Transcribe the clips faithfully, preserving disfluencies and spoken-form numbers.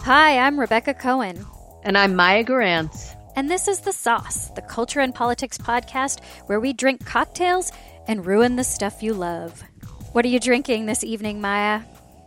Hi, I'm Rebecca Cohen. And I'm Maya Garance. And this is The Sauce, the culture and politics podcast where we drink cocktails and ruin the stuff you love. What are you drinking this evening, Maya?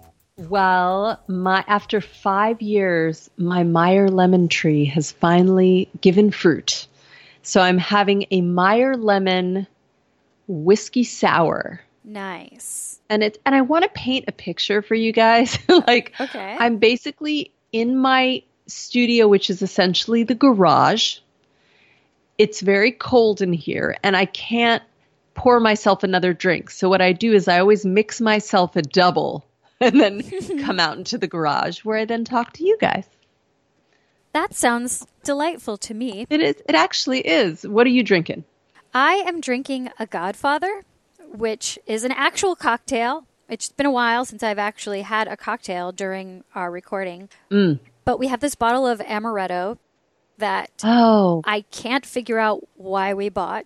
Well, my after five years, my Meyer lemon tree has finally given fruit. So I'm having a Meyer lemon whiskey sour. Nice. And it and I want to paint a picture for you guys. like okay. I'm basically in my studio, which is essentially the garage. It's very cold in here and I can't pour myself another drink. So what I do is I always mix myself a double and then come out into the garage where I then talk to you guys. That sounds delightful to me. It is. It actually is. What are you drinking? I am drinking a Godfather, which is an actual cocktail. It's been a while since I've actually had a cocktail during our recording. Mm. But we have this bottle of Amaretto that oh. I can't figure out why we bought.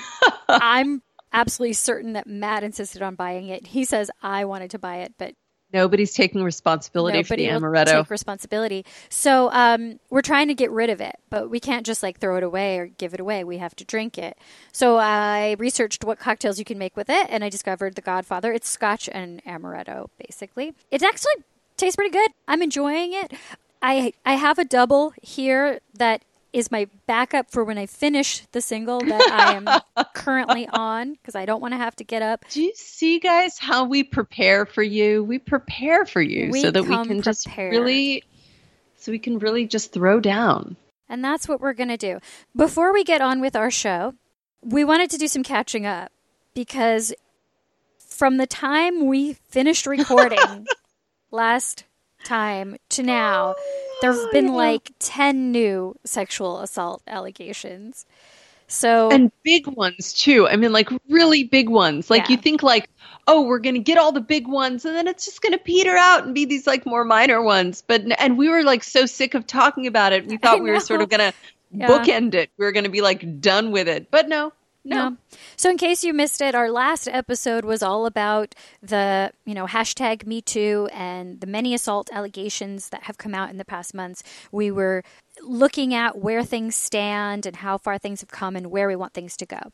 I'm absolutely certain that Matt insisted on buying it. He says I wanted to buy it, but nobody's taking responsibility nobody for the will Amaretto. Take responsibility. So um, we're trying to get rid of it, but we can't just like throw it away or give it away. We have to drink it. So I researched what cocktails you can make with it, and I discovered the Godfather. It's Scotch and Amaretto, basically. It actually tastes pretty good. I'm enjoying it. I I have a double here that is my backup for when I finish the single that I am currently on, because I don't want to have to get up. Do you see, guys, how we prepare for you? We prepare for you we so that we can prepared. just really, so we can really just throw down. And that's what we're going to do. Before we get on with our show, we wanted to do some catching up, because from the time we finished recording last time to now, there have been yeah. like ten new sexual assault allegations. So and big ones too. I mean, like really big ones. Like yeah. you think like, oh, we're going to get all the big ones and then it's just going to peter out and be these like more minor ones. But and we were like so sick of talking about it. We thought we were sort of going to yeah. bookend it. We were going to be like done with it. But no. No. no. So in case you missed it, our last episode was all about the, you know, hashtag Me Too and the many assault allegations that have come out in the past months. We were looking at where things stand and how far things have come and where we want things to go.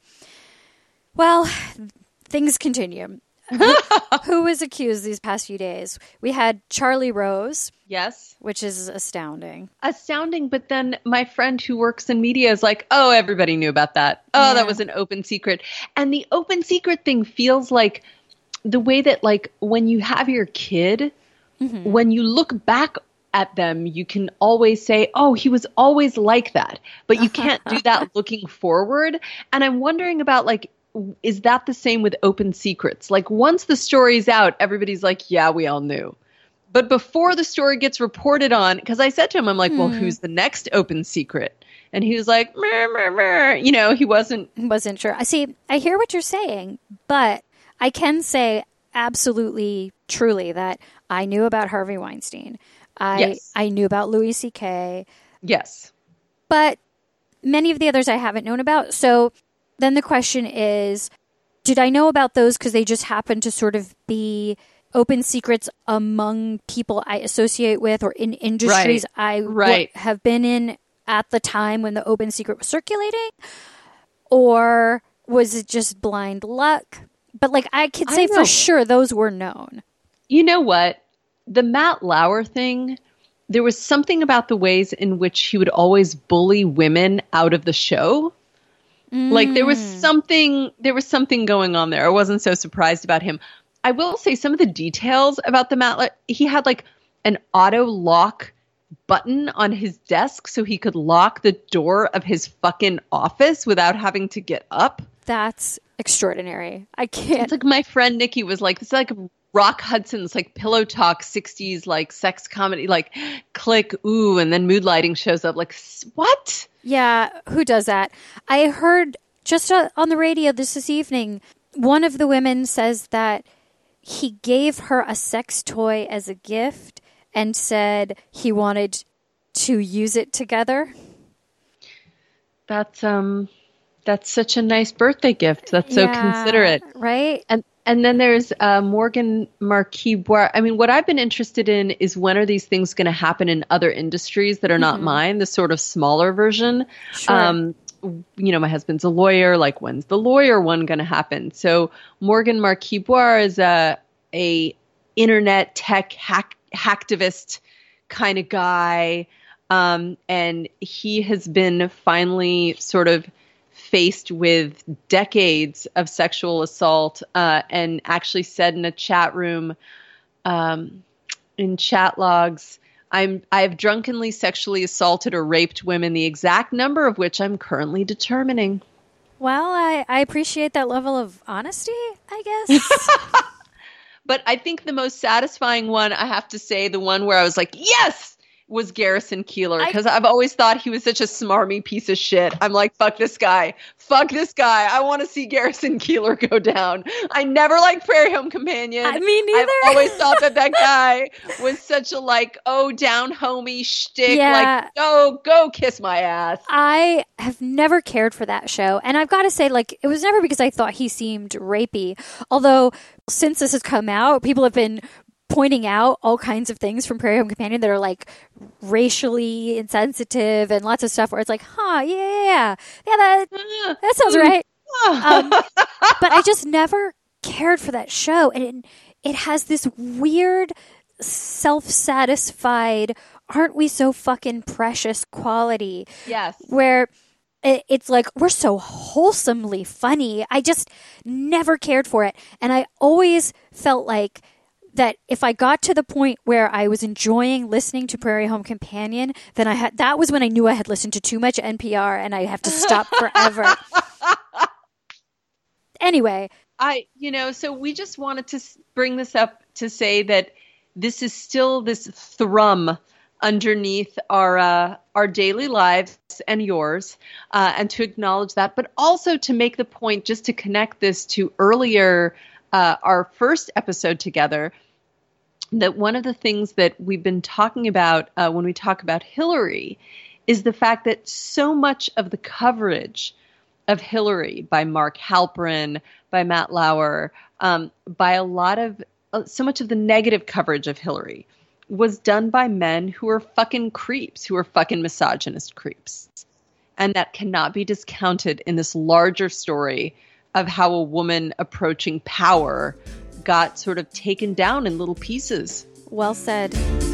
Well, things continue. who, who was accused these past few days? We had Charlie Rose. Yes. Which is astounding. Astounding, but then my friend who works in media is like, oh, everybody knew about that. Oh, yeah. That was an open secret. And the open secret thing feels like the way that, like, when you have your kid, mm-hmm. when you look back at them, you can always say, oh, he was always like that. But you can't do that looking forward. And I'm wondering about, like, is that the same with open secrets? Like once the story's out, everybody's like, yeah, we all knew. But before the story gets reported on, because I said to him, I'm like, hmm. well, who's the next open secret? And he was like, meh, meh, meh. You know, he wasn't. Wasn't sure. I see, I hear what you're saying, but I can say absolutely, truly that I knew about Harvey Weinstein. I, yes. I knew about Louis C K. Yes. But many of the others I haven't known about. So then the question is, did I know about those because they just happen to sort of be open secrets among people I associate with or in industries right. I right. w- have been in at the time when the open secret was circulating? Or was it just blind luck? But like I could say I for sure those were known. You know what? The Matt Lauer thing, there was something about the ways in which he would always bully women out of the show. Mm. Like there was something, there was something going on there. I wasn't so surprised about him. I will say some of the details about the Matt, he had like an auto lock button on his desk so he could lock the door of his fucking office without having to get up. That's extraordinary. I can't. It's like my friend Nikki was like, this is like Rock Hudson's like Pillow Talk sixties, like sex comedy, like click, ooh, and then Mood Lighting shows up. Like, what? Yeah, who does that? I heard just uh, on the radio this, this evening, one of the women says that he gave her a sex toy as a gift and said he wanted to use it together. That's um, that's such a nice birthday gift. That's so yeah, considerate, right? And And then there's uh, Morgan Marquis Boire. I mean, what I've been interested in is when are these things going to happen in other industries that are not Mm-hmm. mine, the sort of smaller version. Sure. Um, you know, my husband's a lawyer. Like, when's the lawyer one going to happen? So Morgan Marquis Boire is a, a internet tech hack, hacktivist kind of guy. Um, and he has been finally sort of faced with decades of sexual assault, uh, and actually said in a chat room, um, in chat logs, I'm, I've drunkenly sexually assaulted or raped women, the exact number of which I'm currently determining. Well, I, I appreciate that level of honesty, I guess. But I think the most satisfying one, I have to say, the one where I was like, yes, was Garrison Keillor, because I've always thought he was such a smarmy piece of shit. I'm like, fuck this guy. Fuck this guy. I want to see Garrison Keillor go down. I never liked Prairie Home Companion. I, me neither. I've always thought that that guy was such a like, oh, down homey shtick. Yeah. Like, oh, go kiss my ass. I have never cared for that show. And I've got to say, like, it was never because I thought he seemed rapey. Although, since this has come out, people have been pointing out all kinds of things from Prairie Home Companion that are like racially insensitive and lots of stuff where it's like, huh, yeah, yeah, yeah, yeah that, that sounds right. um, but I just never cared for that show. And it, it has this weird self-satisfied, aren't we so fucking precious quality. Yes. Where it, it's like, we're so wholesomely funny. I just never cared for it. And I always felt like that if I got to the point where I was enjoying listening to Prairie Home Companion, then I had that was when I knew I had listened to too much N P R and I have to stop forever. Anyway, I you know, so we just wanted to bring this up to say that this is still this thrum underneath our uh, our daily lives and yours, uh, and to acknowledge that, but also to make the point, just to connect this to earlier, uh, our first episode together, that one of the things that we've been talking about uh, when we talk about Hillary is the fact that so much of the coverage of Hillary by Mark Halperin, by Matt Lauer, um, by a lot of, uh, so much of the negative coverage of Hillary was done by men who are fucking creeps, who are fucking misogynist creeps. And that cannot be discounted in this larger story of how a woman approaching power got sort of taken down in little pieces. Well said.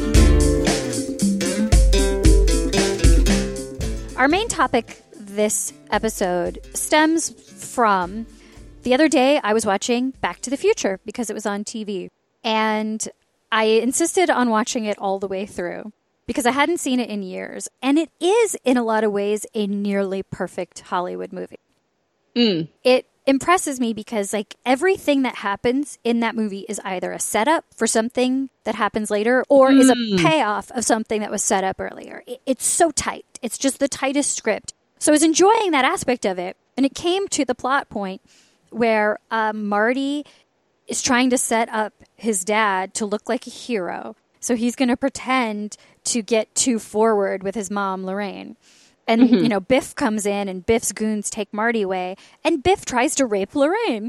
Our main topic this episode stems from the other day I was watching Back to the Future because it was on T V. And I insisted on watching it all the way through because I hadn't seen it in years. And it is, in a lot of ways, a nearly perfect Hollywood movie. Mm. It impresses me because like everything that happens in that movie is either a setup for something that happens later or mm. is a payoff of something that was set up earlier. It, it's so tight. It's just the tightest script. So I was enjoying that aspect of it. And it came to the plot point where uh, Marty is trying to set up his dad to look like a hero. So he's going to pretend to get too forward with his mom, Lorraine. And, mm-hmm. you know, Biff comes in and Biff's goons take Marty away. And Biff tries to rape Lorraine.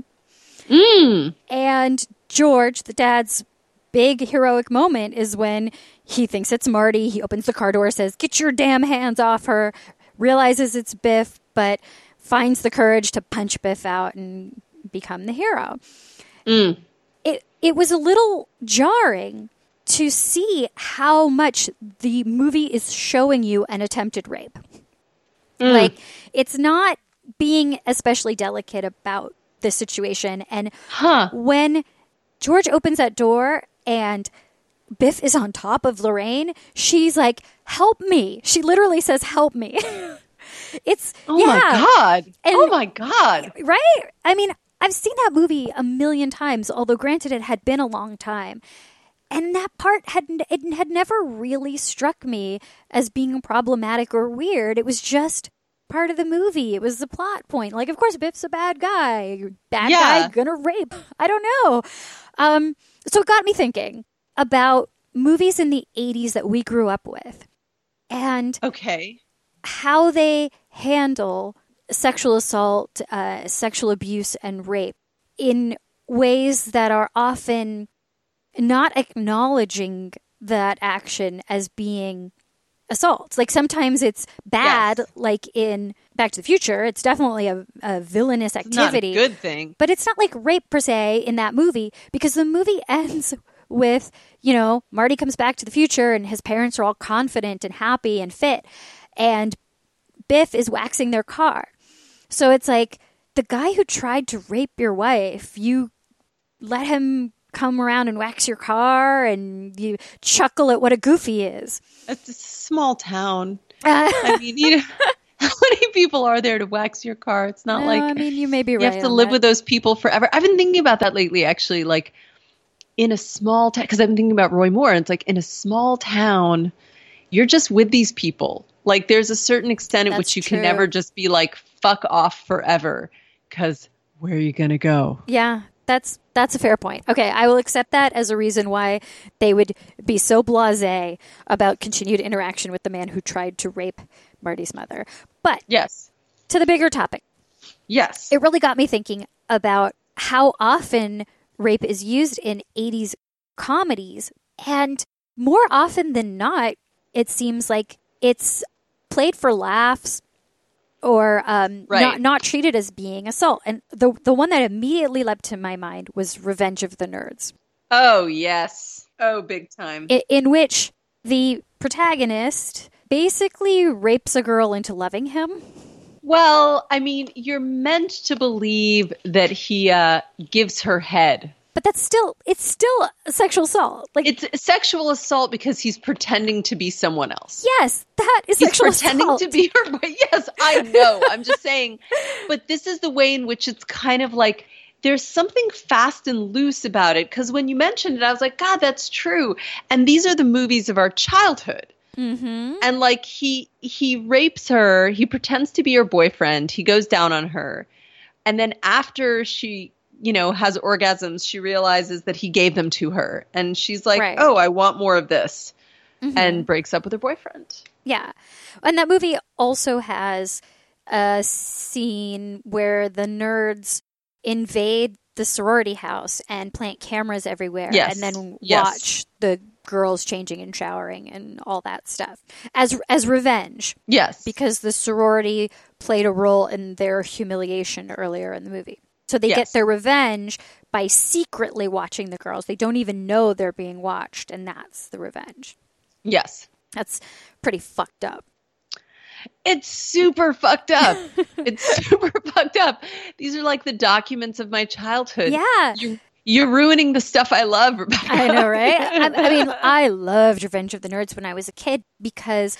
Mm. And George, the dad's big heroic moment is when he thinks it's Marty. He opens the car door, says, "Get your damn hands off her." Realizes it's Biff, but finds the courage to punch Biff out and become the hero. Mm. It it was a little jarring to see how much the movie is showing you an attempted rape. Mm. Like, it's not being especially delicate about this situation. And huh. when George opens that door and Biff is on top of Lorraine, she's like, "Help me." She literally says, "Help me." It's, oh yeah. my God. And, oh my God. Right? I mean, I've seen that movie a million times, although granted it had been a long time. And that part had it had never really struck me as being problematic or weird. It was just part of the movie. It was the plot point. Like, of course, Biff's a bad guy. Bad yeah. guy gonna rape. I don't know. Um, so it got me thinking about movies in the eighties that we grew up with. And okay. how they handle sexual assault, uh, sexual abuse, and rape in ways that are often not acknowledging that action as being assault. Like sometimes it's bad, Yes. like in Back to the Future. It's definitely a, a villainous activity. Not a good thing. But it's not like rape per se in that movie, because the movie ends with, you know, Marty comes back to the future and his parents are all confident and happy and fit. And Biff is waxing their car. So it's like, the guy who tried to rape your wife, you let him come around and wax your car and you chuckle at what a goofy is. It's a small town. Uh, I mean, you know, how many people are there to wax your car? It's not no, like I mean, you may be you right. have to on live that. with those people forever. I've been thinking about that lately, actually, like in a small town, because I've been thinking about Roy Moore, and it's like in a small town, you're just with these people. Like there's a certain extent at That's which you true. can never just be like, fuck off forever, because where are you going to go? Yeah, that's that's a fair point. Okay, I will accept that as a reason why they would be so blasé about continued interaction with the man who tried to rape Marty's mother. But Yes. to the bigger topic, Yes. it really got me thinking about how often rape is used in eighties comedies. And more often than not, it seems like it's played for laughs or um, Right. not, not treated as being assault. And the, the one that immediately leapt to my mind was Revenge of the Nerds, Oh, yes. Oh, big time. in, in which the protagonist basically rapes a girl into loving him. Well, I mean, you're meant to believe that he uh, gives her head. But that's still, it's still sexual assault. Like, It's sexual assault because he's pretending to be someone else. yes, that is He's sexual pretending assault. to be her. But yes, I know. I'm just saying. But this is the way in which it's kind of like there's something fast and loose about it. Because when you mentioned it, I was like, God, that's true. And these are the movies of our childhood. Mm-hmm. And like he he rapes her. He pretends to be her boyfriend. He goes down on her. And then after she, you know, has orgasms, she realizes that he gave them to her. And she's like, Right. oh, I want more of this. Mhm. And breaks up with her boyfriend. Yeah. And that movie also has a scene where the nerds invade the sorority house and plant cameras everywhere Yes. and then Yes. watch the girls changing and showering and all that stuff as as revenge, Yes. because the sorority played a role in their humiliation earlier in the movie. So they Yes. get their revenge by secretly watching the girls. They don't even know they're being watched, and that's the revenge. Yes. That's pretty fucked up. It's super fucked up. It's super fucked up. These are like the documents of my childhood. Yeah. You, you're ruining the stuff I love, Rebecca. I know, right? I, I mean, I loved Revenge of the Nerds when I was a kid because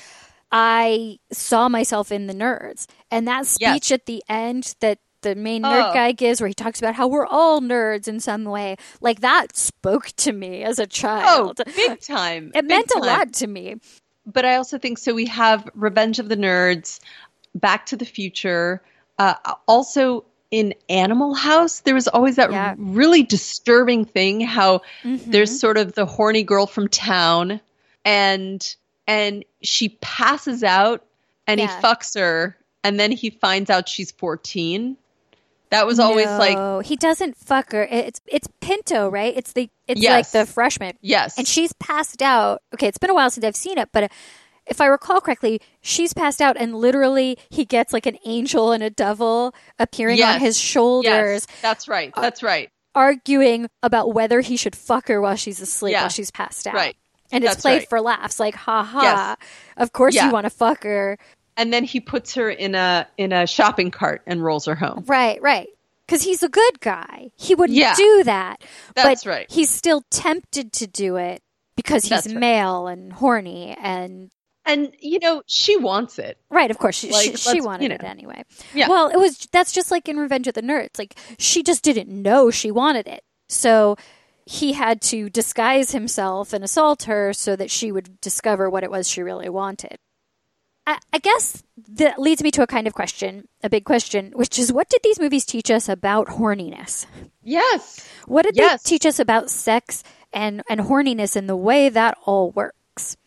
I saw myself in the nerds. And that speech Yes. at the end that the main nerd Oh. guy gives, where he talks about how we're all nerds in some way, like that spoke to me as a Oh, child. big time. It Big meant a time. lot to me. But I also think so. We have Revenge of the Nerds, Back to the Future. Uh, also in Animal House, there was always that Yeah. really disturbing thing how Mhm. there's sort of the horny girl from town, and and she passes out, and Yeah. he fucks her, and then he finds out she's fourteen. That was always like, No, he doesn't fuck her. It's it's Pinto, right? It's the it's Yes. like the freshman. yes, And she's passed out. Okay, it's been a while since I've seen it, but if I recall correctly, she's passed out, and literally he gets like an angel and a devil appearing Yes. on his shoulders, yes, that's right, that's right, arguing about whether he should fuck her while she's asleep, Yeah. while she's passed out. right. And it's That's played right. for laughs, like ha ha. Yes. Of course Yeah. you want to fuck her. And then he puts her in a in a shopping cart and rolls her home. Right, right. Because he's a good guy. He wouldn't Yeah. do that. That's but right. he's still tempted to do it because he's That's right. male and horny and And you know, she wants it. right, of course she Like, she, she let's- wanted you know. it anyway. Yeah. Well, it was that's just like in Revenge of the Nerds. Like she just didn't know she wanted it. So he had to disguise himself and assault her so that she would discover what it was she really wanted. I, I guess that leads me to a kind of question, a big question, which is what did these movies teach us about horniness? Yes. What did Yes. they teach us about sex and, and horniness and the way that all works?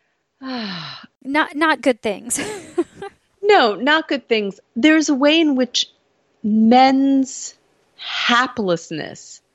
Not not good things. No, not good things. There's a way in which men's haplessness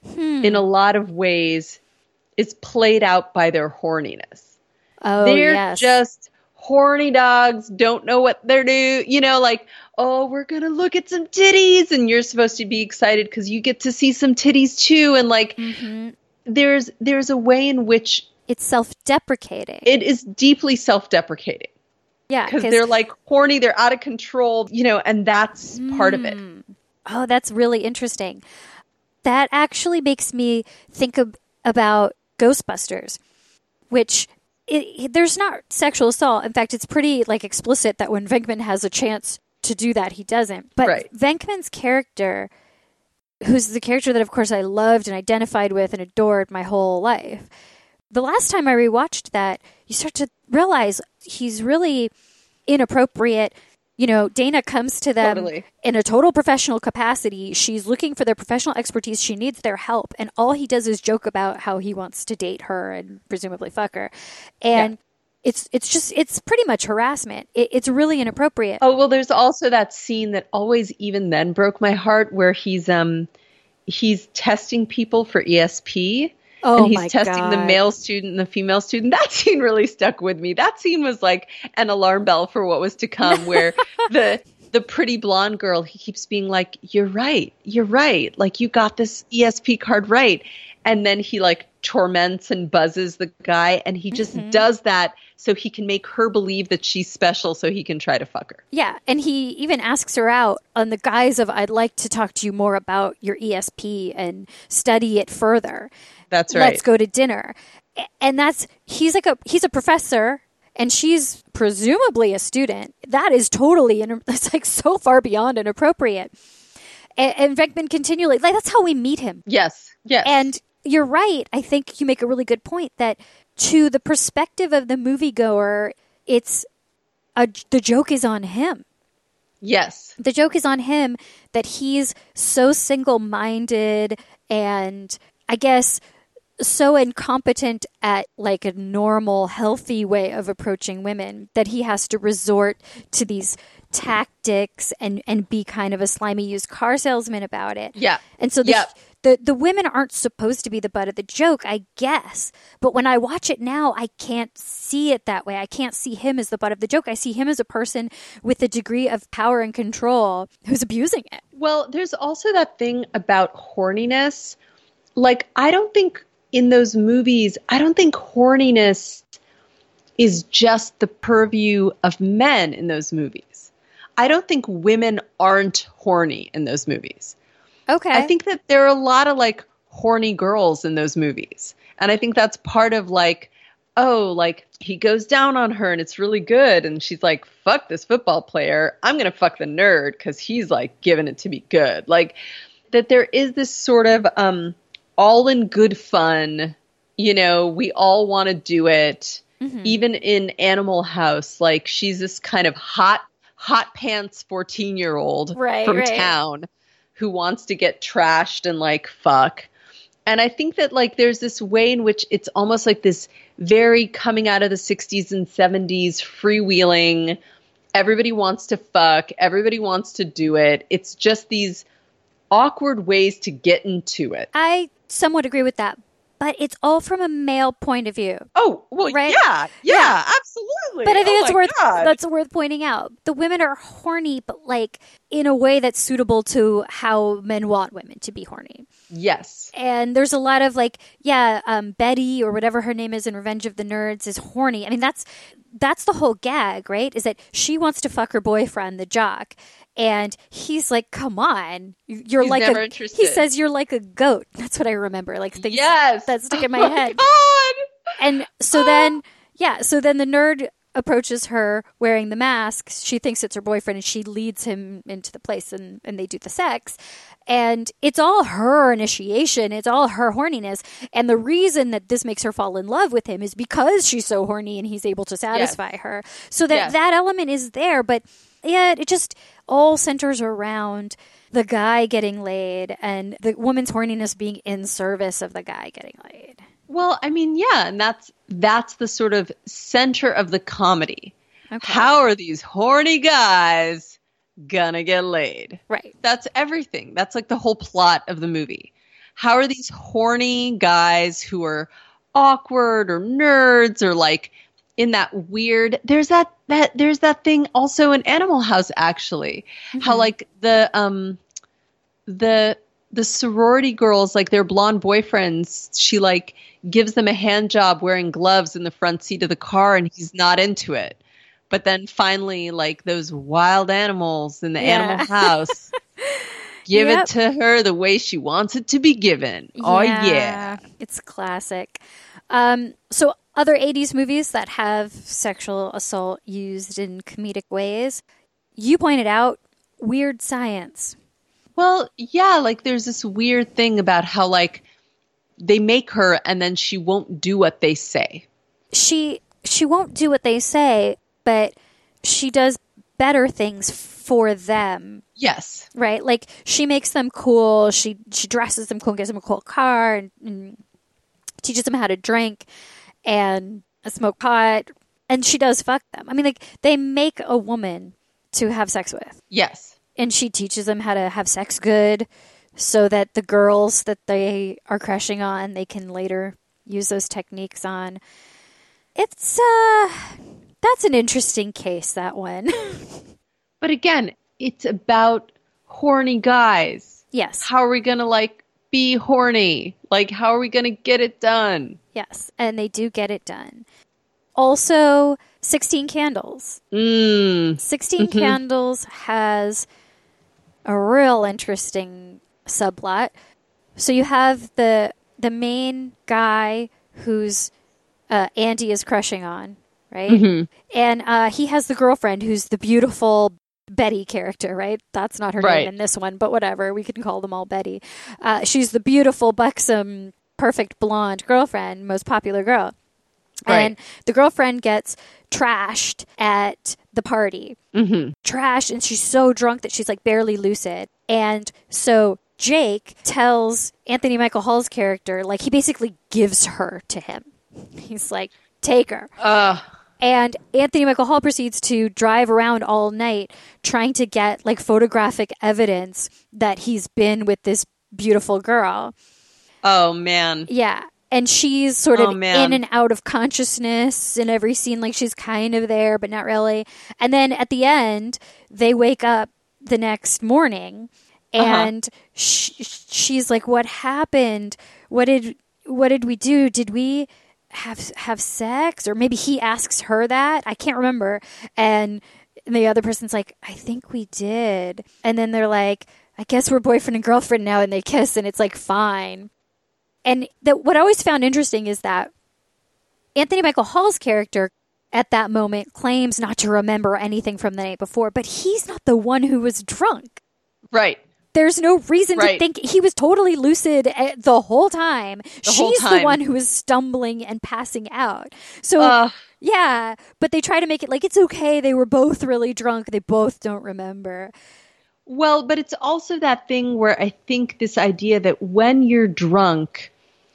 hmm. in a lot of ways is played out by their horniness. Oh, they're yes. just horny dogs, don't know what they're doing, you know, like, oh, we're going to look at some titties, and you're supposed to be excited because you get to see some titties too. And like, mm-hmm. there's, there's a way in which it's self-deprecating. It is deeply self-deprecating. Yeah. Because they're like horny, they're out of control, you know, and that's mm. part of it. Oh, that's really interesting. That actually makes me think of, about Ghostbusters, which it, it, there's not sexual assault. In fact, it's pretty like explicit that when Venkman has a chance to do that, he doesn't. But right. Venkman's character, who's the character that, of course, I loved and identified with and adored my whole life, the last time I rewatched that, you start to realize he's really inappropriate. You know, Dana comes to them totally. in a total professional capacity. She's looking for their professional expertise. She needs their help. And all he does is joke about how he wants to date her and presumably fuck her. And yeah. it's it's just, it's pretty much harassment. It, it's really inappropriate. Oh, well, there's also that scene that always even then broke my heart where he's um he's testing people for E S P. Oh, and he's my testing God. the male student and the female student. That scene really stuck with me. That scene was like an alarm bell for what was to come, where the the pretty blonde girl, he keeps being like, you're right, you're right. Like, you got this E S P card right. And then he like torments and buzzes the guy, and he just mm-hmm. does that so he can make her believe that she's special so he can try to fuck her. Yeah, and he even asks her out on the guise of, I'd like to talk to you more about your E S P and study it further. That's right. Let's go to dinner. And that's, he's like a, he's a professor and she's presumably a student. That is totally, it's like so far beyond inappropriate. And, and Venkman continually, like, that's how we meet him. Yes, yes. And you're right. I think you make a really good point that to the perspective of the moviegoer, it's a, the joke is on him. Yes. The joke is on him that he's so single-minded and I guess so incompetent at like a normal, healthy way of approaching women that he has to resort to these tactics and, and be kind of a slimy used car salesman about it. Yeah. And so the, yeah. the, the women aren't supposed to be the butt of the joke, I guess. But when I watch it now, I can't see it that way. I can't see him as the butt of the joke. I see him as a person with a degree of power and control who's abusing it. Well, there's also that thing about horniness. Like, I don't think in those movies, I don't think horniness is just the purview of men in those movies. I don't think women aren't horny in those movies. Okay. I think that there are a lot of like horny girls in those movies. And I think that's part of like, oh, like he goes down on her and it's really good. And she's like, fuck this football player. I'm going to fuck the nerd because he's like giving it to me good. Like that there is this sort of, um, all in good fun, you know, we all want to do it. Mm-hmm. Even in Animal House, like she's this kind of hot, hot pants fourteen year old right, from right. town who wants to get trashed and like fuck. And I think that like there's this way in which it's almost like this very coming out of the sixties and seventies freewheeling. Everybody wants to fuck. Everybody wants to do it. It's just these awkward ways to get into it. I somewhat agree with that, but it's all from a male point of view. Oh, well, right? yeah, yeah, yeah, absolutely. But I think oh that's worth God. that's worth pointing out. The women are horny, but like in a way that's suitable to how men want women to be horny. Yes. And there's a lot of like, yeah, um, Betty or whatever her name is in Revenge of the Nerds is horny. I mean, that's that's the whole gag, right? Is that she wants to fuck her boyfriend, the jock. And he's like, come on, you're he's like never a, interested. He says you're like a goat. That's what I remember. Like things yes. that stick in my, oh my head. God. And so oh. then, yeah, so then the nerd approaches her wearing the mask. She thinks it's her boyfriend and she leads him into the place and, and they do the sex. And it's all her initiation. It's all her horniness. And the reason that this makes her fall in love with him is because she's so horny and he's able to satisfy yes. her. So that yes. that element is there. But yeah, it just all centers around the guy getting laid and the woman's horniness being in service of the guy getting laid. Well, I mean, yeah, and that's that's the sort of center of the comedy. Okay. How are these horny guys gonna get laid? Right. That's everything. That's like the whole plot of the movie. How are these horny guys who are awkward or nerds or like in that weird, there's that, that, there's that thing also in Animal House, actually, mm-hmm. how like the, um, the, the sorority girls, like their blonde boyfriends, she like gives them a hand job wearing gloves in the front seat of the car and he's not into it. But then finally, like those wild animals in the yeah. Animal House, give yep. it to her the way she wants it to be given. Yeah. Oh, yeah. It's classic. Um, so other eighties movies that have sexual assault used in comedic ways, you pointed out Weird Science. Well, yeah, like there's this weird thing about how like they make her and then she won't do what they say. She she won't do what they say, but she does better things for them. Yes. Right? Like she makes them cool. She she dresses them cool, gives them a cool car, and, and teaches them how to drink and smoke pot. And she does fuck them. I mean, like they make a woman to have sex with. Yes. And she teaches them how to have sex good so that the girls that they are crushing on, they can later use those techniques on. It's, uh, that's an interesting case, that one. But again, it's about horny guys. Yes. How are we going to, like, be horny? Like, how are we going to get it done? Yes, and they do get it done. Also, sixteen Candles. Mm. sixteen mm-hmm. Candles has a real interesting subplot. So you have the the main guy who's uh, Andy is crushing on, right? Mm-hmm. And uh, he has the girlfriend who's the beautiful Betty character, right? That's not her right. name in this one, but whatever. We can call them all Betty. Uh, she's the beautiful, buxom, perfect blonde girlfriend, most popular girl. Right. And the girlfriend gets trashed at the party. Mm-hmm. Trashed, and she's so drunk that she's like barely lucid. And so Jake tells Anthony Michael Hall's character, like he basically gives her to him. He's like, take her. Uh. And Anthony Michael Hall proceeds to drive around all night trying to get like photographic evidence that he's been with this beautiful girl. Oh, man. Yeah. And she's sort of oh, in and out of consciousness in every scene. Like she's kind of there, but not really. And then at the end, they wake up the next morning and uh-huh. sh- she's like, what happened? What did, what did we do? Did we have, have sex? Or maybe he asks her that. I can't remember. And the other person's like, I think we did. And then they're like, I guess we're boyfriend and girlfriend now. And they kiss and it's like, fine. And that what I always found interesting is that Anthony Michael Hall's character at that moment claims not to remember anything from the night before, but he's not the one who was drunk. Right. There's no reason right. to think he was totally lucid the whole time. The She's whole time. the one who was stumbling and passing out. So, uh, yeah, but they try to make it like it's okay. They were both really drunk. They both don't remember. Well, but it's also that thing where I think this idea that when you're drunk,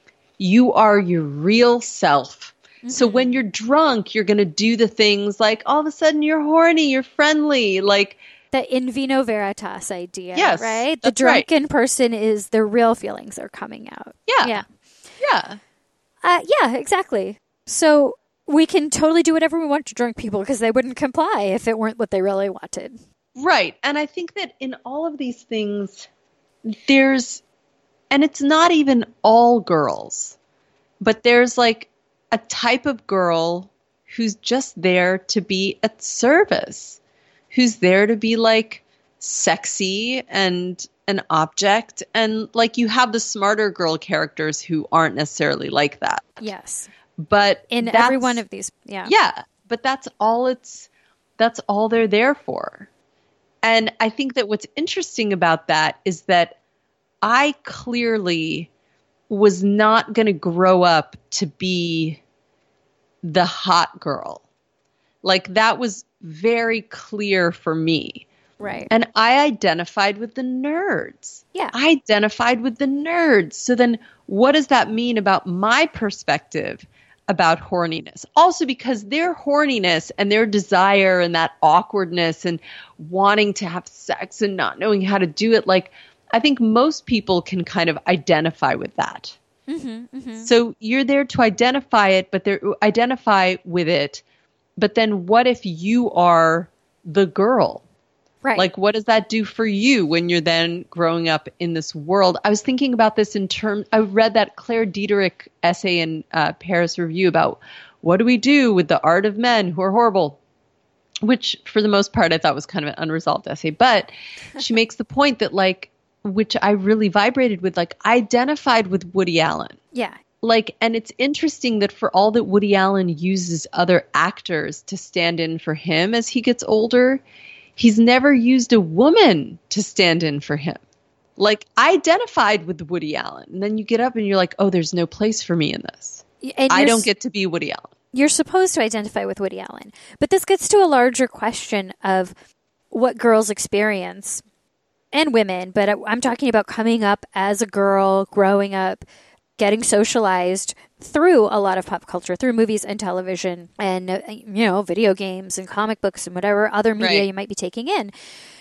you are your real self. Mm-hmm. So when you're drunk, you're going to do the things like all of a sudden you're horny, you're friendly, like the in vino veritas idea, yes, right? The that's drunken right. person is their real feelings are coming out. Yeah. Yeah. Yeah. Uh, yeah, exactly. So we can totally do whatever we want to drunk people because they wouldn't comply if it weren't what they really wanted. Right. And I think that in all of these things, there's, and it's not even all girls, but there's like a type of girl who's just there to be at service, who's there to be like sexy and an object. And like you have the smarter girl characters who aren't necessarily like that. Yes. But in every one of these. Yeah. Yeah. But that's all it's, that's all they're there for. And I think that what's interesting about that is that I clearly was not going to grow up to be the hot girl. Like that was very clear for me. Right. And I identified with the nerds. Yeah. I identified with the nerds. So then what does that mean about my perspective about horniness? Also because their horniness and their desire and that awkwardness and wanting to have sex and not knowing how to do it, like I think most people can kind of identify with that. Mm-hmm, mm-hmm. So you're there to identify it, but there identify with it. But then what if you are the girl? Right. Like, what does that do for you when you're then growing up in this world? I was thinking about this in terms, I read that Claire Diederich essay in uh, Paris Review about what do we do with the art of men who are horrible, which for the most part I thought was kind of an unresolved essay. But she makes the point that, like, which I really vibrated with, like, I identified with Woody Allen. Yeah. Like, and it's interesting that for all that Woody Allen uses other actors to stand in for him as he gets older, he's never used a woman to stand in for him. Like, I identified with Woody Allen. And then you get up and you're like, oh, there's no place for me in this. And I don't get to be Woody Allen. You're supposed to identify with Woody Allen. But this gets to a larger question of what girls experience, and women, but I'm talking about coming up as a girl, growing up, getting socialized through a lot of pop culture, through movies and television and, uh, you know, video games and comic books and whatever other media Right. you might be taking in.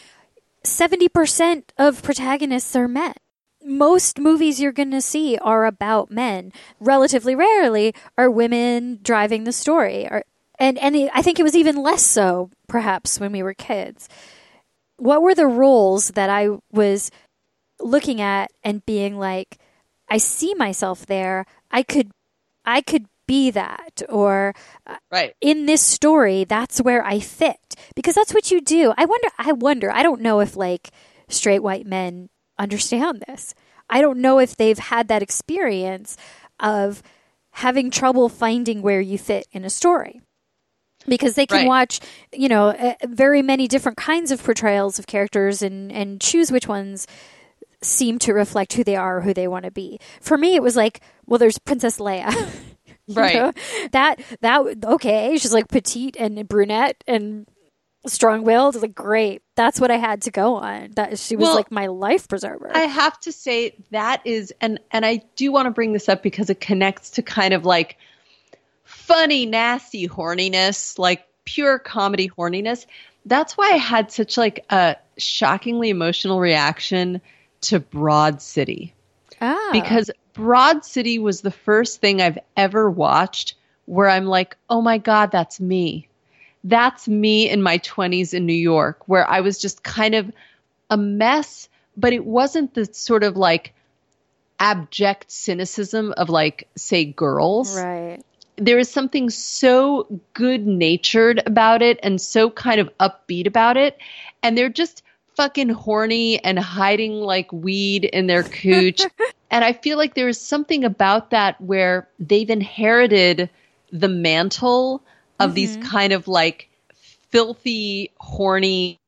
seventy percent of protagonists are men. Most movies you're going to see are about men. Relatively rarely are women driving the story. Or, and, and I think it was even less so, perhaps, when we were kids. What were the roles that I was looking at and being like, I see myself there. I could, I could be that, or right. in this story, that's where I fit, because that's what you do. I wonder, I wonder, I don't know if like straight white men understand this. I don't know if they've had that experience of having trouble finding where you fit in a story. Because they can right. watch, you know, uh, very many different kinds of portrayals of characters and, and choose which ones seem to reflect who they are or who they want to be. For me, it was like, well, there's Princess Leia. Right. know? That, that, okay, she's like petite and brunette and strong-willed. Like, great. That's what I had to go on. That she was well, like my life preserver. I have to say that is, and, and I do want to bring this up because it connects to kind of like funny, nasty horniness, like pure comedy horniness. That's why I had such like a shockingly emotional reaction to Broad City. Ah. Because Broad City was the first thing I've ever watched where I'm like, oh my God, that's me. That's me in my twenties in New York, where I was just kind of a mess, but it wasn't the sort of like abject cynicism of like, say, girls. Right. There is something so good-natured about it and so kind of upbeat about it. And they're just fucking horny and hiding like weed in their cooch. And I feel like there is something about that where they've inherited the mantle of mm-hmm. these kind of like filthy, horny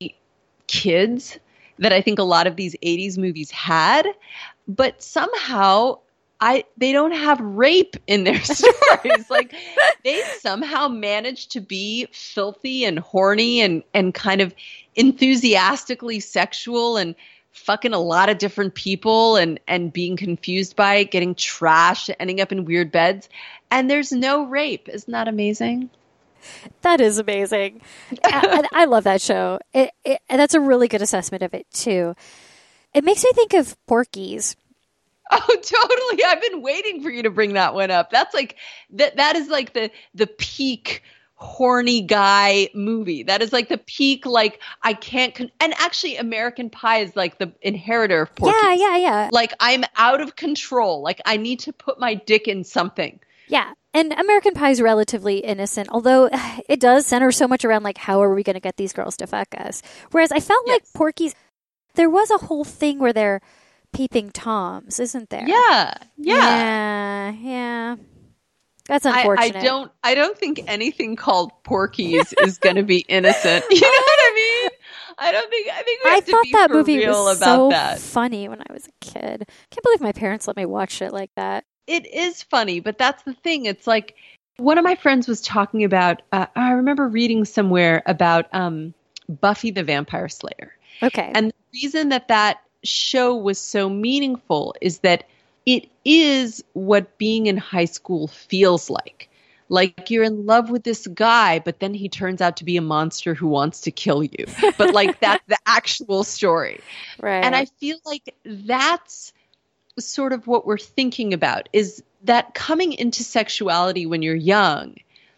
kids that I think a lot of these eighties movies had. But somehow I they don't have rape in their stories. Like they somehow managed to be filthy and horny and, and kind of enthusiastically sexual and fucking a lot of different people and, and being confused by it, getting trashed, ending up in weird beds. And there's no rape. Isn't that amazing? That is amazing. I, I love that show. It, it, and that's a really good assessment of it, too. It makes me think of Porky's. Oh, totally. I've been waiting for you to bring that one up. That's like that. That is like the the peak horny guy movie. That is like the peak. Like I can't. Con- and actually, American Pie is like the inheritor of Porky's. Yeah, yeah, yeah. Like I'm out of control. Like I need to put my dick in something. Yeah. And American Pie is relatively innocent, although it does center so much around like how are we going to get these girls to fuck us. Whereas I felt yes. like Porky's, there was a whole thing where they're peeping Toms, isn't there? Yeah, yeah, yeah, yeah. That's unfortunate. I, I don't. I don't think anything called Porky's is going to be innocent. You know what I mean? I don't think. I think we have I to thought be that for movie real was about so that. funny when I was a kid. Can't believe my parents let me watch shit like that. It is funny, but that's the thing. It's like one of my friends was talking about. Uh, I remember reading somewhere about um, Buffy the Vampire Slayer. Okay, and the reason that that show was so meaningful is that it is what being in high school feels like. Like you're in love with this guy, but then he turns out to be a monster who wants to kill you. But like that's the actual story. Right. And I feel like that's sort of what we're thinking about, is that coming into sexuality when you're young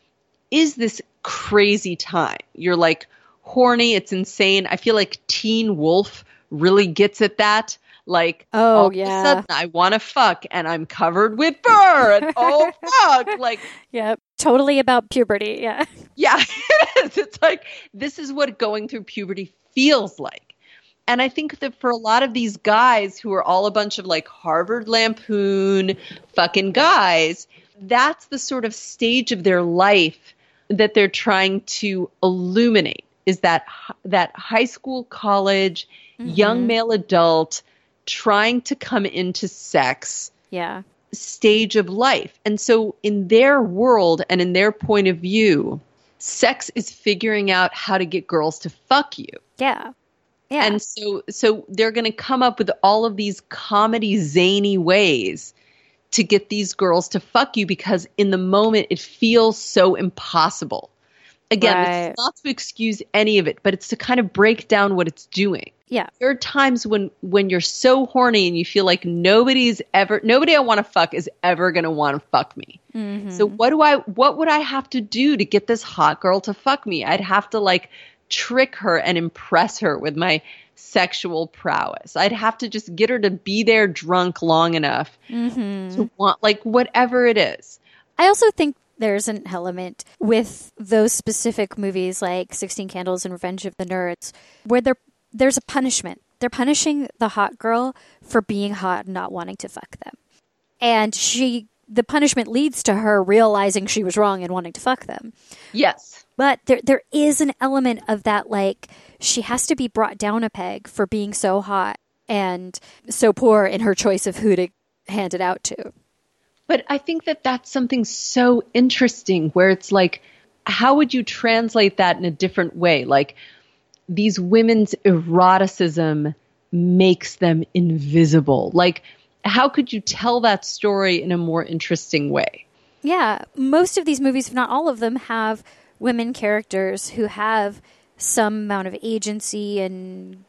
is this crazy time. You're like horny. It's insane. I feel like Teen Wolf really gets at that. Like, oh, all yeah. of a sudden I want to fuck and I'm covered with fur and oh fuck. Like, yeah, totally about puberty. Yeah. Yeah, it is. It's like, this is what going through puberty feels like. And I think that for a lot of these guys who are all a bunch of like Harvard Lampoon fucking guys, that's the sort of stage of their life that they're trying to illuminate, is that that high school, college, mm-hmm. young male adult trying to come into sex yeah. stage of life. And so in their world and in their point of view, sex is figuring out how to get girls to fuck you. Yeah. Yeah. And so so they're going to come up with all of these comedy zany ways to get these girls to fuck you, because in the moment it feels so impossible. Again, right. It's not to excuse any of it, but it's to kind of break down what it's doing. Yeah. There are times when when you're so horny and you feel like nobody's ever nobody I want to fuck is ever going to want to fuck me. Mm-hmm. So what do I what would I have to do to get this hot girl to fuck me? I'd have to like trick her and impress her with my sexual prowess. I'd have to just get her to be there drunk long enough mm-hmm. to want, like, whatever it is. I also think there's an element with those specific movies like sixteen Candles and Revenge of the Nerds where there there's a punishment. They're punishing the hot girl for being hot and not wanting to fuck them. And she the punishment leads to her realizing she was wrong and wanting to fuck them. Yes. But there there is an element of that, like, she has to be brought down a peg for being so hot and so poor in her choice of who to hand it out to. But I think that that's something so interesting where it's like, how would you translate that in a different way? Like, these women's eroticism makes them invisible. Like, how could you tell that story in a more interesting way? Yeah. Most of these movies, if not all of them, have women characters who have some amount of agency and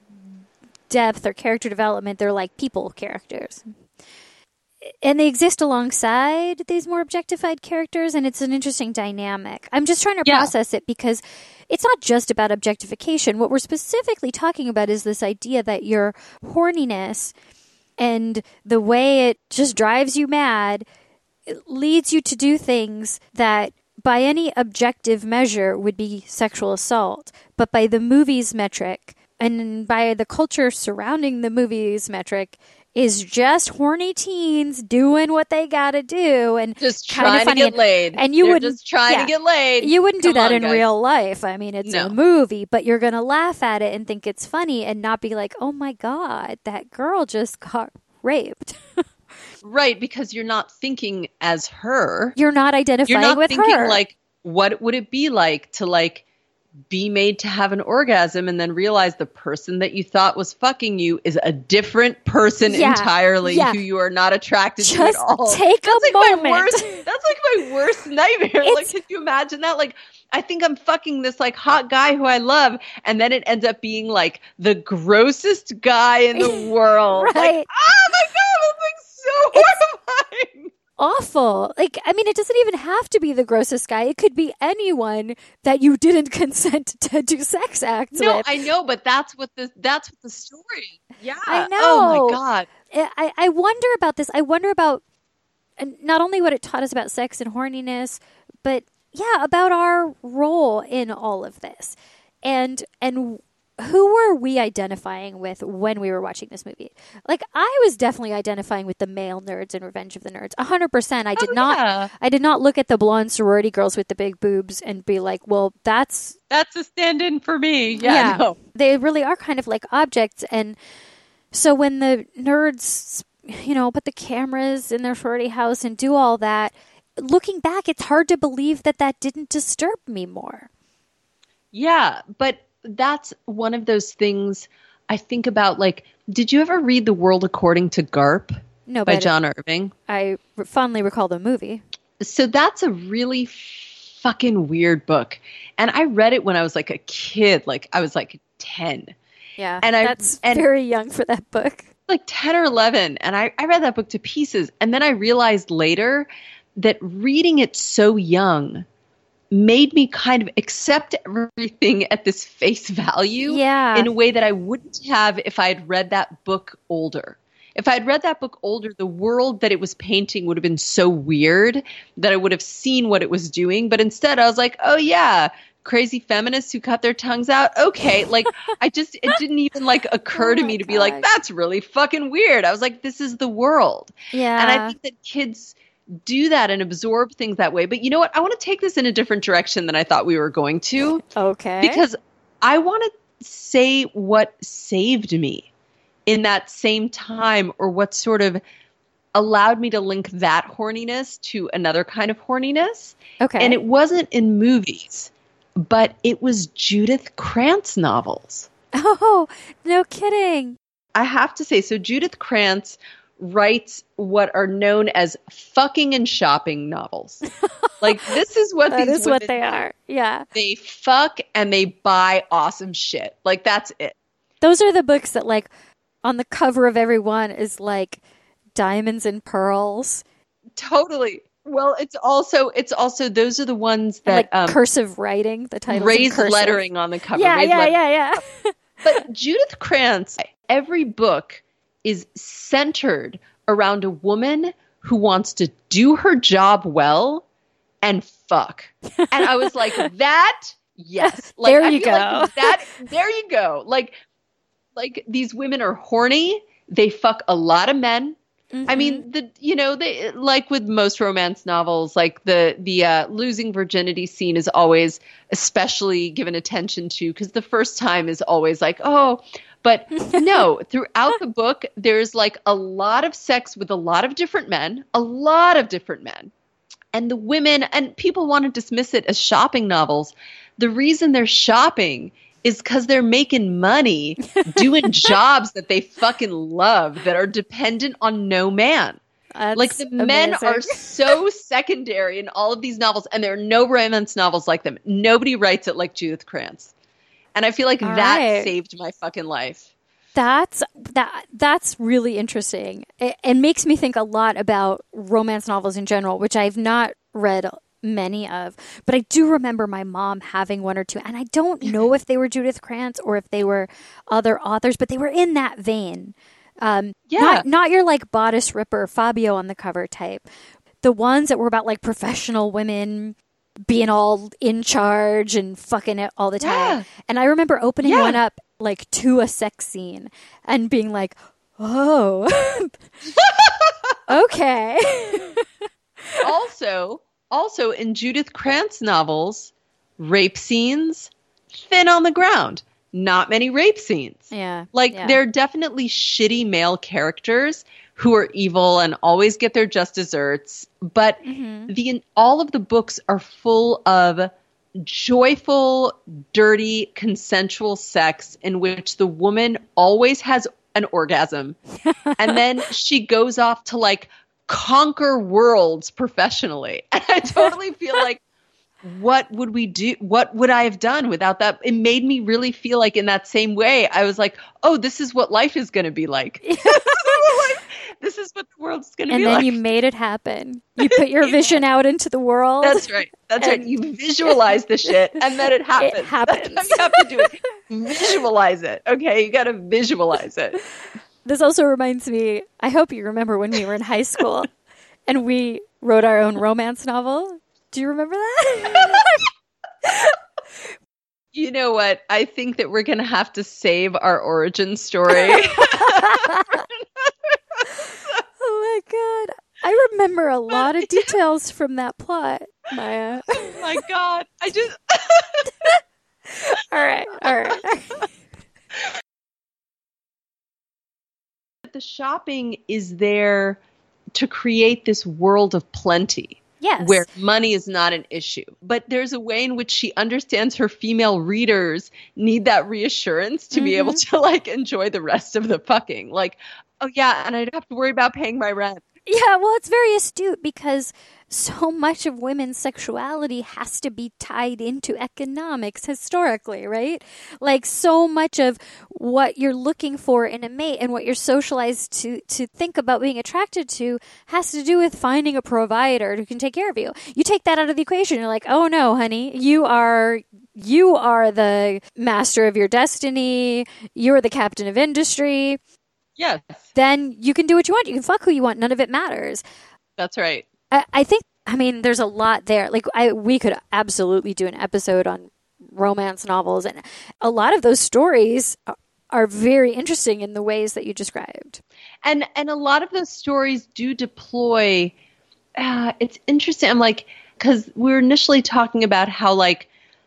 depth or character development. They're like people characters. And they exist alongside these more objectified characters, and it's an interesting dynamic. I'm just trying to yeah. process it because it's not just about objectification. What we're specifically talking about is this idea that your horniness and the way it just drives you mad leads you to do things that by any objective measure would be sexual assault, but by the movie's metric and by the culture surrounding the movie's metric is just horny teens doing what they gotta do and just kind trying of funny. to get laid. And you They're wouldn't just trying yeah, to get laid. You wouldn't Come do that on, in guys. real life. I mean, it's no. a movie, but you're gonna laugh at it and think it's funny and not be like, "Oh my god, that girl just got raped." Right, because you're not thinking as her. You're not identifying You're not with thinking her. like, what would it be like to like be made to have an orgasm and then realize the person that you thought was fucking you is a different person yeah. entirely yeah. who you are not attracted just to at all. Take that's a like moment. My worst, that's like my worst nightmare. It's, like, can you imagine that? Like, I think I'm fucking this like hot guy who I love, and then it ends up being like the grossest guy in the world. Right. Like, oh my god, that's like so horrifying. Awful. Like, I mean, it doesn't even have to be the grossest guy. It could be anyone that you didn't consent to do sex acts no, with. I know, but that's what the that's what the story. Yeah. I know. Oh my god. I, I wonder about this. I wonder about not only what it taught us about sex and horniness, but yeah, about our role in all of this. And and who were we identifying with when we were watching this movie? Like, I was definitely identifying with the male nerds in Revenge of the Nerds. A hundred percent. I did oh, not yeah. I did not look at the blonde sorority girls with the big boobs and be like, well, that's That's a stand-in for me. Yeah. yeah. No. They really are kind of like objects. And so when the nerds, you know, put the cameras in their sorority house and do all that, looking back, it's hard to believe that that didn't disturb me more. Yeah, but that's one of those things I think about. Like, did you ever read The World According to Garp No, by but John Irving? I fondly recall the movie. So that's a really fucking weird book. And I read it when I was like a kid, like I was like ten. Yeah, and I, that's and very young for that book. Like ten or eleven. And I, I read that book to pieces. And then I realized later that reading it so young made me kind of accept everything at this face value yeah. in a way that I wouldn't have if I had read that book older. If I had read that book older, the world that it was painting would have been so weird that I would have seen what it was doing. But instead, I was like, oh, yeah, crazy feminists who cut their tongues out. Okay. Like, I just, it didn't even like occur oh to me to God. be like, that's really fucking weird. I was like, this is the world. Yeah. And I think that kids do that and absorb things that way. But you know what? I want to take this in a different direction than I thought we were going to. Okay. Because I want to say what saved me in that same time, or what sort of allowed me to link that horniness to another kind of horniness. Okay. And it wasn't in movies, but it was Judith Krantz novels. Oh, no kidding. I have to say, so Judith Krantz writes what are known as fucking and shopping novels. Like, this is what that these is what women they do. are. Yeah. They fuck and they buy awesome shit. Like, that's it. Those are the books that, like, on the cover of every one is like diamonds and pearls. Totally. Well, it's also it's also those are the ones that and like um, cursive writing, the titles raised in cursive. lettering on the cover. Yeah, raised yeah, lettering. yeah, yeah. But Judith Krantz, every book is centered around a woman who wants to do her job well and fuck. And I was like, that, yes. Like, there I you feel go. Like that, there you go. Like, like these women are horny. They fuck a lot of men. Mm-hmm. I mean, the you know, they like with most romance novels, like the the uh, losing virginity scene is always especially given attention to because the first time is always like, oh, but no, throughout the book, there's like a lot of sex with a lot of different men, a lot of different men. And the women, and people want to dismiss it as shopping novels. The reason they're shopping is because they're making money doing jobs that they fucking love that are dependent on no man. That's like the men amazing. are so secondary in all of these novels, and there are no romance novels like them. Nobody writes it like Judith Krantz. And I feel like All that right. saved my fucking life. That's that. That's really interesting. It, it makes me think a lot about romance novels in general, which I've not read many of, but I do remember my mom having one or two, and I don't know if they were Judith Krantz or if they were other authors, but they were in that vein. Um, Yeah. not not your like bodice ripper Fabio on the cover type. The ones that were about like professional women being all in charge and fucking it all the time. Yeah. And I remember opening Yeah. one up like to a sex scene and being like, oh, okay. also, also in Judith Krantz novels, rape scenes, thin on the ground. Not many rape scenes. Yeah. Like, yeah. they're definitely shitty male characters who are evil and always get their just desserts. But Mhm. the all of the books are full of joyful, dirty, consensual sex in which the woman always has an orgasm. And then she goes off to, like, conquer worlds professionally. And I totally feel like, what would we do? What would I have done without that? It made me really feel like in that same way, I was like, oh, this is what life is going to be like. This is what the world's going to be And then like. you made it happen. You put your vision out into the world. That's right. That's right. And- You visualize the shit and then it happens. It happens. That's how you have to do it. Visualize it. Okay. You got to visualize it. This also reminds me, I hope you remember when we were in high school and we wrote our own romance novel. Do you remember that? You know what? I think that we're going to have to save our origin story. Oh my God. I remember a lot of details from that plot, Maya. Oh my God. I just. All right. All right. The shopping is there to create this world of plenty. Yes. Where money is not an issue. But there's a way in which she understands her female readers need that reassurance to mm-hmm. be able to, like, enjoy the rest of the fucking. Like, oh yeah, and I don't have to worry about paying my rent. Yeah, well, it's very astute because so much of women's sexuality has to be tied into economics historically, right? Like so much of what you're looking for in a mate and what you're socialized to, to think about being attracted to has to do with finding a provider who can take care of you. You take that out of the equation, you're like, oh no, honey, you are you are the master of your destiny, you're the captain of industry. Yes. Then you can do what you want. You can fuck who you want. None of it matters. That's right. I, I think, I mean, there's a lot there. Like, I we could absolutely do an episode on romance novels, and a lot of those stories are, are very interesting in the ways that you described. And and a lot of those stories do deploy. Uh, it's interesting. I'm like, because we were initially talking about how like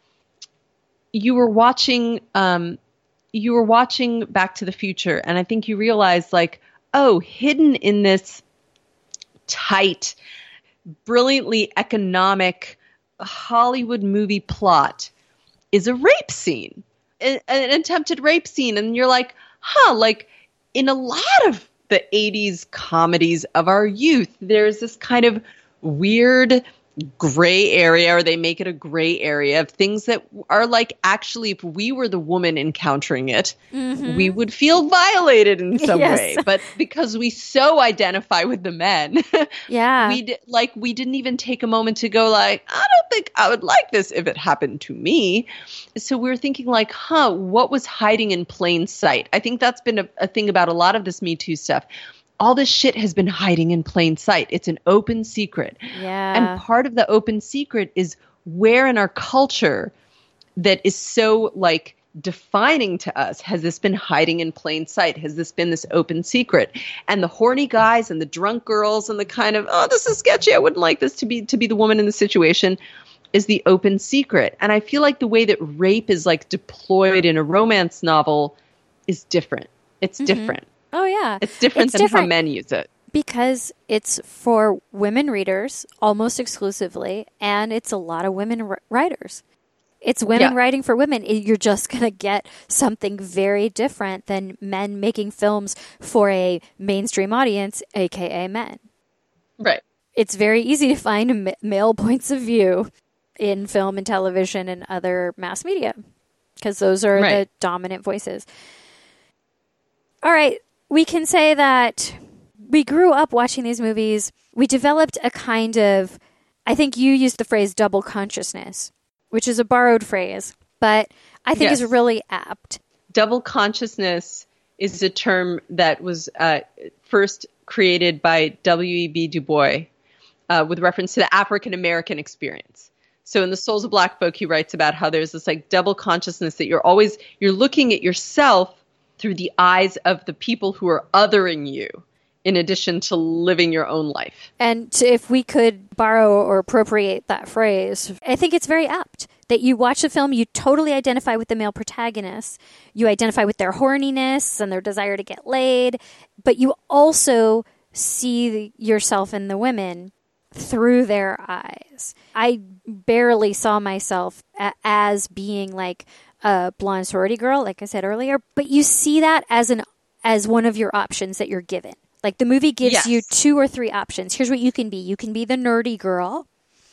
you were watching, um, you were watching Back to the Future, and I think you realized like, oh, hidden in this tight, brilliantly economic Hollywood movie plot is a rape scene, an, an attempted rape scene. And you're like, huh, like in a lot of the eighties comedies of our youth, there's this kind of weird gray area, or they make it a gray area of things that are like, actually, if we were the woman encountering it, mm-hmm. we would feel violated in some yes. way. But because we so identify with the men, yeah, we d- like we didn't even take a moment to go like, I don't think I would like this if it happened to me. So we were thinking like, huh, what was hiding in plain sight? I think that's been a, a thing about a lot of this Me Too stuff. All this shit has been hiding in plain sight. It's an open secret. Yeah. And part of the open secret is where in our culture that is so like defining to us has this been hiding in plain sight? Has this been this open secret? And the horny guys and the drunk girls and the kind of, oh, this is sketchy, I wouldn't like this to be to be the woman in the situation, is the open secret. And I feel like the way that rape is like deployed in a romance novel is different. It's mm-hmm. different. Oh, yeah. It's different it's than different how men use it. Because it's for women readers almost exclusively, and it's a lot of women r- writers. It's women yeah. writing for women. You're just going to get something very different than men making films for a mainstream audience, a k a men. Right. It's very easy to find m- male points of view in film and television and other mass media, because those are right. the dominant voices. All right. We can say that we grew up watching these movies. We developed a kind of, I think you used the phrase double consciousness, which is a borrowed phrase, but I think yes. is really apt. Double consciousness is a term that was uh, first created by W E B Du Bois uh, with reference to the African American experience. So in The Souls of Black Folk, he writes about how there's this like double consciousness that you're always, you're looking at yourself through the eyes of the people who are othering you, in addition to living your own life. And to, if we could borrow or appropriate that phrase, I think it's very apt that you watch the film, you totally identify with the male protagonists, you identify with their horniness and their desire to get laid, but you also see the, yourself in the women through their eyes. I barely saw myself a, as being like a blonde sorority girl, like I said earlier, but you see that as an as one of your options that you're given. Like the movie gives yes. you two or three options. Here's what you can be. You can be the nerdy girl.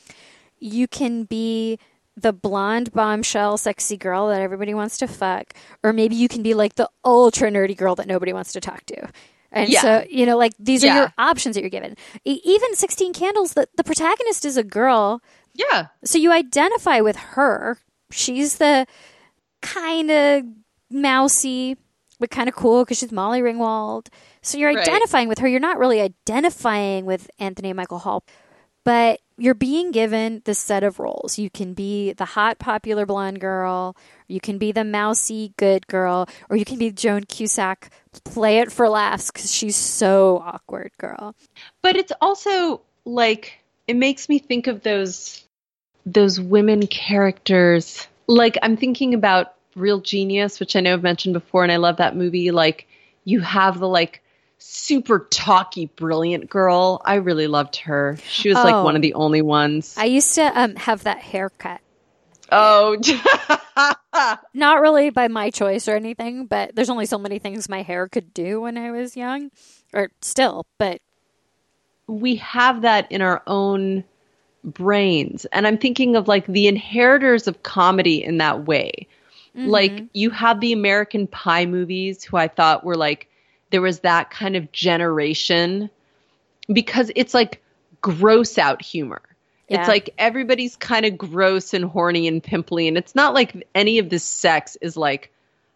You can be the blonde bombshell sexy girl that everybody wants to fuck. Or maybe you can be like the ultra nerdy girl that nobody wants to talk to. And yeah. so, you know, like these yeah. are your options that you're given. E- even sixteen Candles, the, the protagonist is a girl. Yeah. So you identify with her. She's the kind of mousy, but kind of cool because she's Molly Ringwald. So you're right. identifying with her. You're not really identifying with Anthony Michael Hall, but you're being given the set of roles. You can be the hot, popular blonde girl. You can be the mousy, good girl. Or you can be Joan Cusack, play it for laughs because she's so awkward, girl. But it's also like, it makes me think of those those women characters. Like, I'm thinking about Real Genius, which I know I've mentioned before, and I love that movie. Like, you have the, like, super talky, brilliant girl. I really loved her. She was, oh, like, one of the only ones. I used to um, have that haircut. Oh. Not really by my choice or anything, but there's only so many things my hair could do when I was young. Or still, but... We have that in our own brains. And I'm thinking of like the inheritors of comedy in that way. Mm-hmm. Like you have the American Pie movies, who I thought were like, there was that kind of generation, because it's like gross out humor. Yeah. It's like everybody's kind of gross and horny and pimply. And it's not like any of this sex is like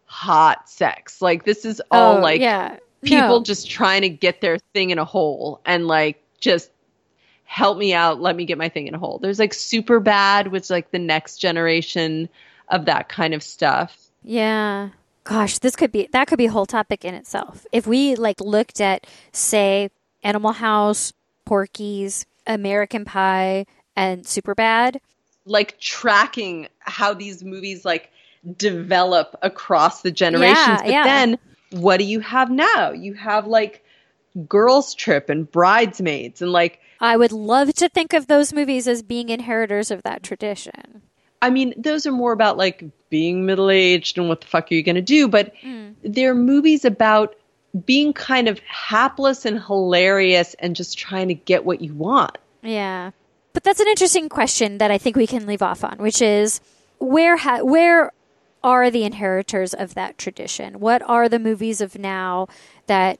hot sex. Like this is all oh, like yeah. people no. just trying to get their thing in a hole and like just help me out. Let me get my thing in a hole. There's like Superbad, which is like the next generation of that kind of stuff. Yeah. Gosh, this could be, that could be a whole topic in itself. If we like looked at, say, Animal House, Porky's, American Pie, and Superbad. Like tracking how these movies like develop across the generations. Yeah, but yeah. then what do you have now? You have like Girls Trip and Bridesmaids and like. I would love to think of those movies as being inheritors of that tradition. I mean, those are more about like being middle-aged and what the fuck are you going to do? But mm. they're movies about being kind of hapless and hilarious and just trying to get what you want. Yeah. But that's an interesting question that I think we can leave off on, which is where ha- where are the inheritors of that tradition? What are the movies of now that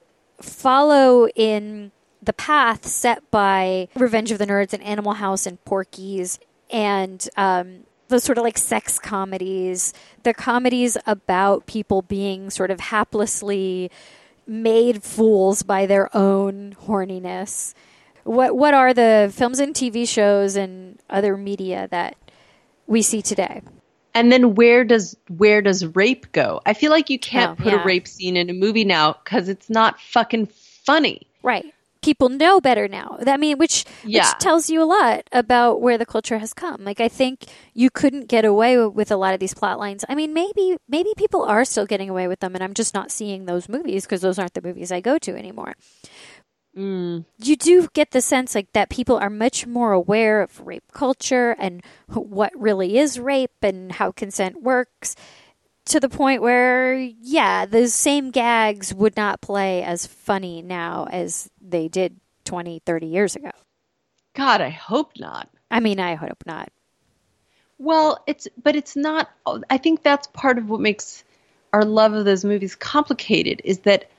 follow in the path set by Revenge of the Nerds and Animal House and Porky's and um, those sort of like sex comedies, the comedies about people being sort of haplessly made fools by their own horniness? What what are the films and T V shows and other media that we see today? And then where does where does rape go? I feel like you can't oh, put yeah. a rape scene in a movie now because it's not fucking funny. Right. People know better now. I mean, which, yeah. which tells you a lot about where the culture has come. Like, I think you couldn't get away with a lot of these plot lines. I mean, maybe maybe people are still getting away with them, and I'm just not seeing those movies because those aren't the movies I go to anymore. Mm. You do get the sense like that people are much more aware of rape culture and what really is rape and how consent works, to the point where, yeah, those same gags would not play as funny now as they did twenty, thirty years ago. God, I hope not. I mean, I hope not. Well, it's, but it's not, I think that's part of what makes our love of those movies complicated is that,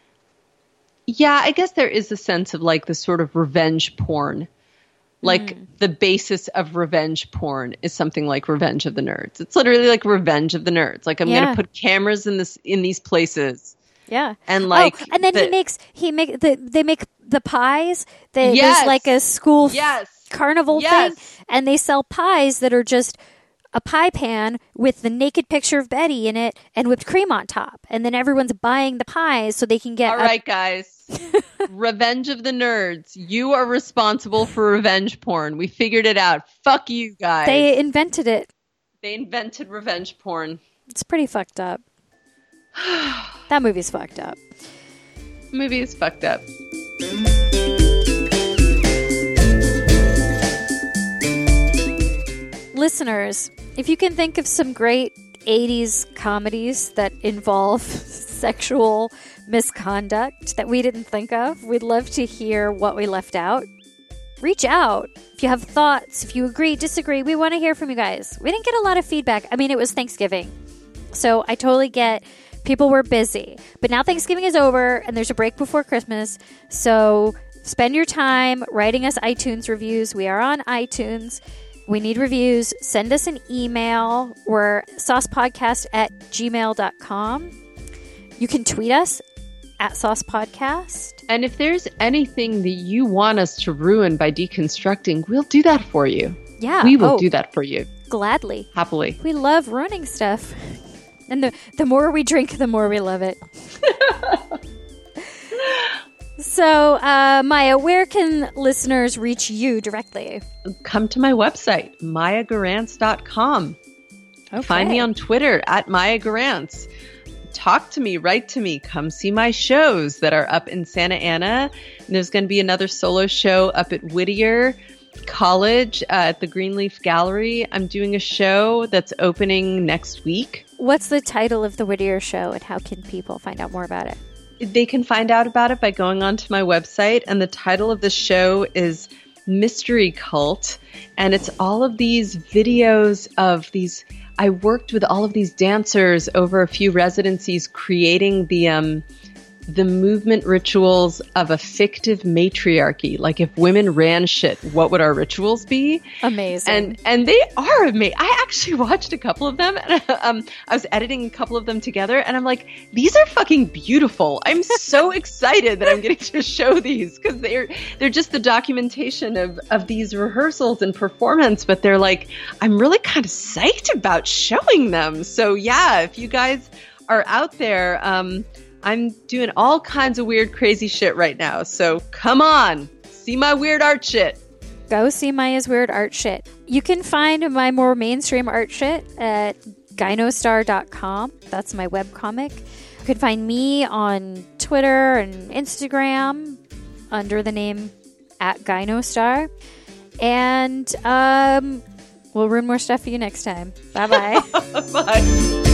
yeah, I guess there is a sense of like the sort of revenge porn. Like mm. the basis of revenge porn is something like Revenge of the Nerds. It's literally like Revenge of the Nerds. Like I'm yeah. going to put cameras in this in these places. Yeah, and like, oh, and then the, he makes he make the they make the pies. They, yes. There's like a school yes. carnival yes. thing, and they sell pies that are just a pie pan with the naked picture of Betty in it and whipped cream on top. And then everyone's buying the pies so they can get... All a- right, guys. Revenge of the Nerds. You are responsible for revenge porn. We figured it out. Fuck you guys. They invented it. They invented revenge porn. It's pretty fucked up. That movie's fucked up. Movie is fucked up. Listeners, if you can think of some great eighties comedies that involve sexual misconduct that we didn't think of, we'd love to hear what we left out. Reach out. If you have thoughts, if you agree, disagree, we want to hear from you guys. We didn't get a lot of feedback. I mean, it was Thanksgiving, so I totally get people were busy. But now Thanksgiving is over, and there's a break before Christmas, so spend your time writing us iTunes reviews. We are on iTunes. We need reviews. Send us an email. We're saucepodcast at gmail dot com. You can tweet us at saucepodcast. And if there's anything that you want us to ruin by deconstructing, we'll do that for you. Yeah. We will oh, do that for you. Gladly. Happily. We love ruining stuff. And the, the more we drink, the more we love it. So, uh, Maya, where can listeners reach you directly? Come to my website, maya garance dot com. Okay. Find me on Twitter at Maya Garance. Talk to me, write to me, come see my shows that are up in Santa Ana. And there's going to be another solo show up at Whittier College uh, at the Greenleaf Gallery. I'm doing a show that's opening next week. What's the title of the Whittier show and how can people find out more about it? They can find out about it by going onto my website. And the title of the show is mystery cult, and it's all of these videos of these. I worked with all of these dancers over a few residencies, creating the um, the movement rituals of a fictive matriarchy. Like if women ran shit, what would our rituals be? Amazing. And and they are amazing. I actually watched a couple of them. And, um, I was editing a couple of them together, and I'm like, these are fucking beautiful. I'm so excited that I'm getting to show these, because they're they're just the documentation of of these rehearsals and performance. But they're like, I'm really kind of psyched about showing them. So yeah, if you guys are out there, um, I'm doing all kinds of weird, crazy shit right now. So come on, see my weird art shit. Go see Maya's weird art shit. You can find my more mainstream art shit at gynostar dot com. That's my webcomic. You can find me on Twitter and Instagram under the name at Gynostar. And um, we'll ruin more stuff for you next time. Bye-bye. Bye.